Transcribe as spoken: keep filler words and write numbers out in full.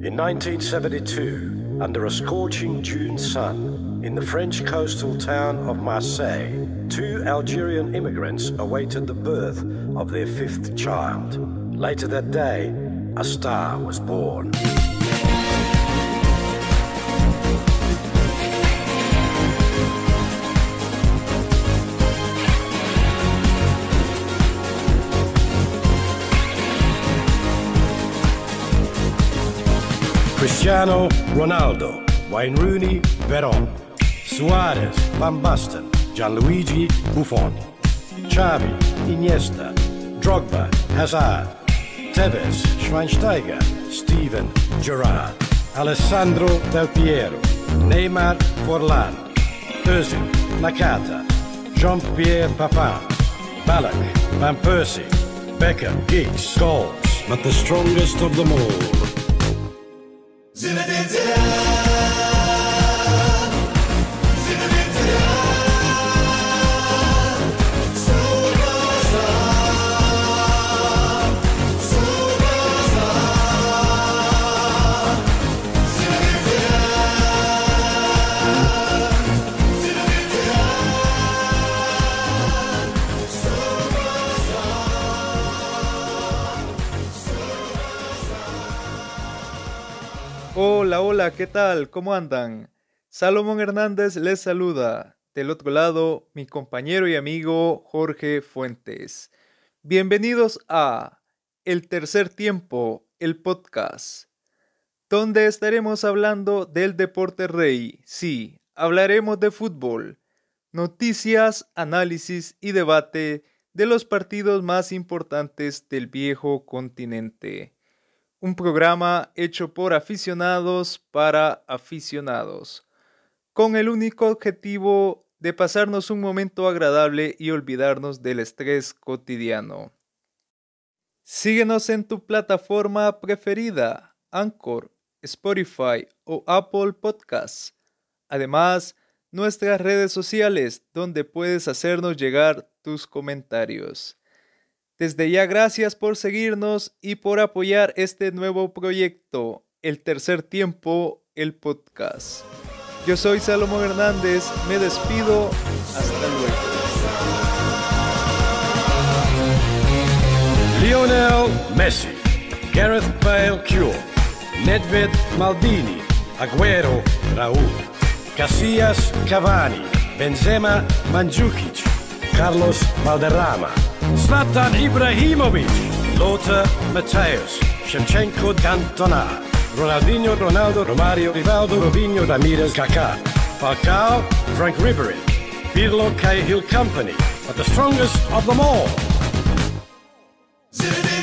In nineteen seventy-two, under a scorching June sun, in the French coastal town of Marseille, two Algerian immigrants awaited the birth of their fifth child. Later that day, a star was born. Cristiano Ronaldo, Wayne Rooney, Veron, Suarez, Van Basten, Gianluigi Buffon, Xavi, Iniesta, Drogba, Hazard, Tevez, Schweinsteiger, Steven Gerrard, Alessandro Del Piero, Neymar Forlan, Özil, Nakata, Jean-Pierre Papin, Ballack, Van Persie, Beckham, Giggs, Scholes, but the strongest of them all. Zinedine Zidane, Zinedine Zidane, superstar, superstar. Zinedine Zidane, Zinedine Zidane, superstar. Hola, hola, ¿qué tal? ¿Cómo andan? Salomón Hernández les saluda. Del otro lado, mi compañero y amigo Jorge Fuentes. Bienvenidos a El Tercer Tiempo, el podcast, donde estaremos hablando del deporte rey. Sí, hablaremos de fútbol, noticias, análisis y debate de los partidos más importantes del viejo continente. Un programa hecho por aficionados para aficionados, con el único objetivo de pasarnos un momento agradable y olvidarnos del estrés cotidiano. Síguenos en tu plataforma preferida, Anchor, Spotify o Apple Podcasts. Además, nuestras redes sociales, donde puedes hacernos llegar tus comentarios. Desde ya, gracias por seguirnos y por apoyar este nuevo proyecto, El Tercer Tiempo, el podcast. Yo soy Salomón Hernández, me despido, hasta luego. Lionel Messi, Gareth Bale Cure, Nedved Maldini, Agüero Raúl, Casillas Cavani, Benzema Mandzukic, Carlos Valderrama, Zlatan Ibrahimovic, Lothar Matthäus, Shevchenko Cantona, Ronaldinho, Ronaldo, Romario, Rivaldo, Robinho, Ramirez, Kaká, Falcao, Frank Ribery, Pirlo, Cahill Company, but the strongest of them all. Zinedine